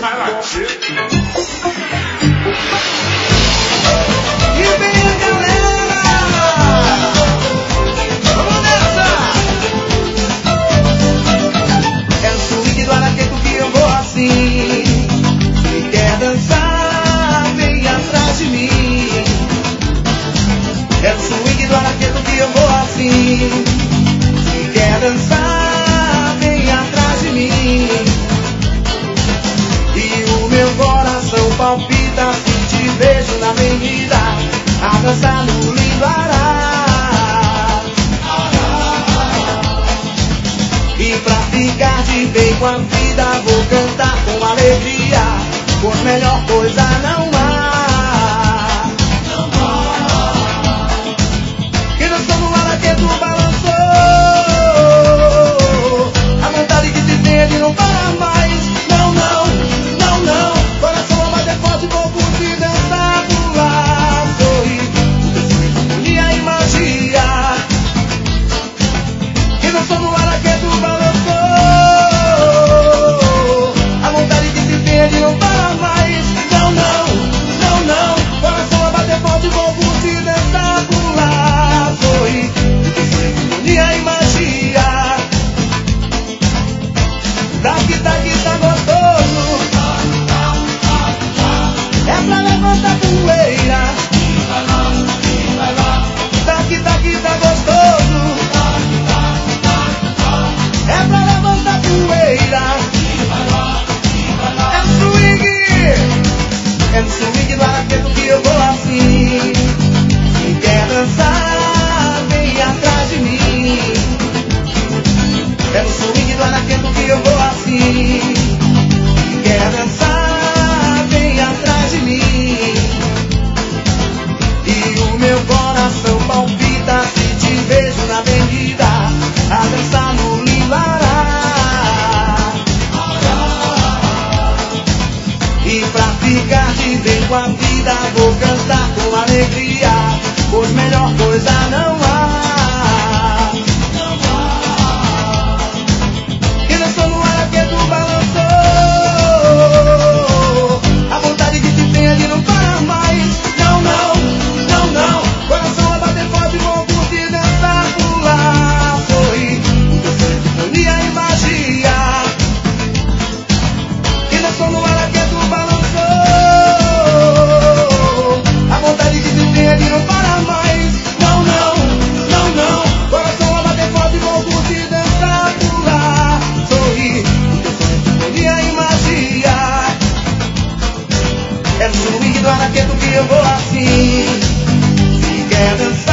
vai lá. E vem a galera! Vamos nessa! É no swing do araqueto que eu vou assim. Se quer dançar, vem atrás de mim. É no swing do araqueto que eu vou assim. Se quer dançar, vem atrás de mim. E o meu coração palpita se te vejo na avenida, a dançar no Limbará. E pra ficar de bem com a vida, vou cantar com alegria, pois melhor coisa não há. Quem dançou no araqueto balançou, a vontade que se tem é de não parar mais. Não, não, não, não. Coração a bater forte, vou curtir, dançar, pular, sorrir. Sinfonia e magia. Quem dançou no araqueto balançou, a vontade que se tem é de não parar mais. Não, não, não, não. Coração a bater forte, vou curtir, dançar, pular, sorrir. Sinfonia e magia. Daqui, daqui tá gostoso. É pra levantar poeira. Daqui, daqui tá gostoso. É pra levantar poeira. É no swing. É no swing do araqueto que eu vou assim. Se quer dançar, vem atrás de mim. É no swing do araqueto que eu vou assim. Se quer dançar, vem atrás de mim. E o meu coração palpita se te vejo na avenida, a dançar no Limbará. E pra ficar de bem com a vida, vou cantar com alegria, pois melhor coisa não há. Quem dançou no araqueto balançou, a vontade que se tem é de não parar mais. Não, não, não, não. Coração a bater forte, vou curtir, dançar, pular, sorrir. Sinfonia e magia. Quem dançou no araqueto balançou, a vontade que se tem é de não parar mais. Não, não, não, não. Coração a bater forte, vou curtir, dançar, pular, sorrir. Sinfonia e magia. É no swing do araqueto que eu vou assim. Se quer dançar,